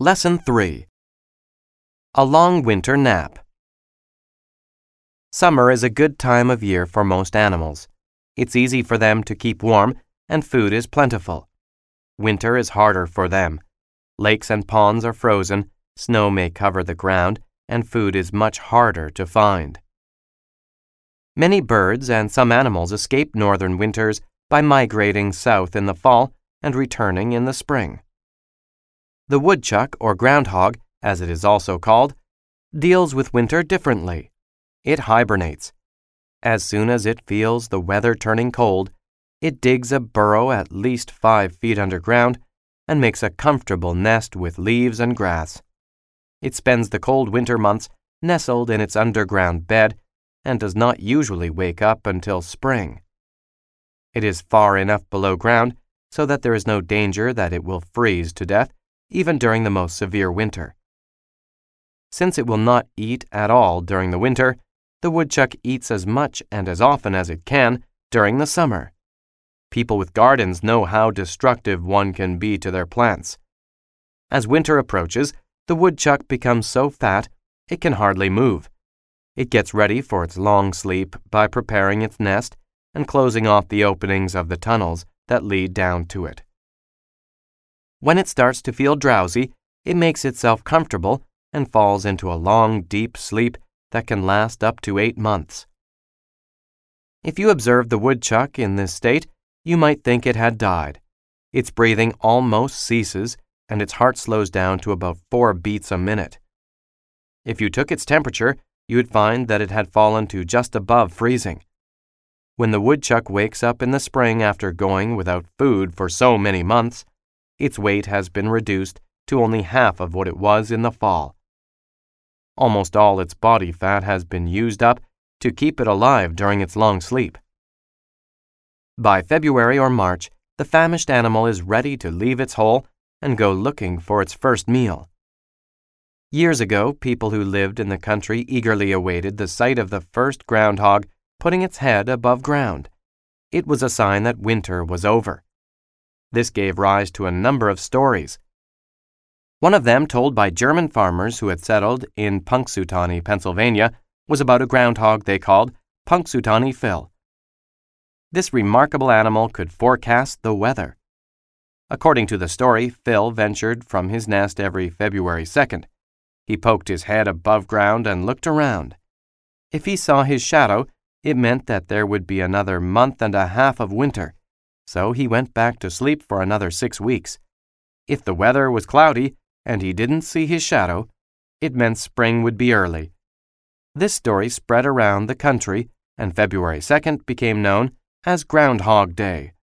Lesson 3. A long winter nap. Summer is a good time of year for most animals. It's easy for them to keep warm, and food is plentiful. Winter is harder for them. Lakes and ponds are frozen, snow may cover the ground, and food is much harder to find. Many birds and some animals escape northern winters by migrating south in the fall and returning in the spring. The woodchuck, or groundhog, as it is also called, deals with winter differently. It hibernates. As soon as it feels the weather turning cold, it digs a burrow at least 5 feet underground and makes a comfortable nest with leaves and grass. It spends the cold winter months nestled in its underground bed and does not usually wake up until spring. It is far enough below ground so that there is no danger that it will freeze to death even during the most severe winter. Since it will not eat at all during the winter, the woodchuck eats as much and as often as it can during the summer. People with gardens know how destructive one can be to their plants. As winter approaches, the woodchuck becomes so fat it can hardly move. It gets ready for its long sleep by preparing its nest and closing off the openings of the tunnels that lead down to it. When it starts to feel drowsy, it makes itself comfortable and falls into a long, deep sleep that can last up to 8 months. If you observe the woodchuck in this state, you might think it had died. Its breathing almost ceases, and its heart slows down to about 4 beats a minute. If you took its temperature, you would find that it had fallen to just above freezing. When the woodchuck wakes up in the spring after going without food for so many months, its weight has been reduced to only half of what it was in the fall. Almost all its body fat has been used up to keep it alive during its long sleep. By February or March, the famished animal is ready to leave its hole and go looking for its first meal. Years ago, people who lived in the country eagerly awaited the sight of the first groundhog putting its head above ground. It was a sign that winter was over. This gave rise to a number of stories. One of them, told by German farmers who had settled in Punxsutawney, Pennsylvania, was about a groundhog they called Punxsutawney Phil. This remarkable animal could forecast the weather. According to the story, Phil ventured from his nest every February 2nd. He poked his head above ground and looked around. If he saw his shadow, it meant that there would be another month and a half of winter, so he went back to sleep for another 6 weeks. If the weather was cloudy and he didn't see his shadow, it meant spring would be early. This story spread around the country, and February 2nd became known as Groundhog Day.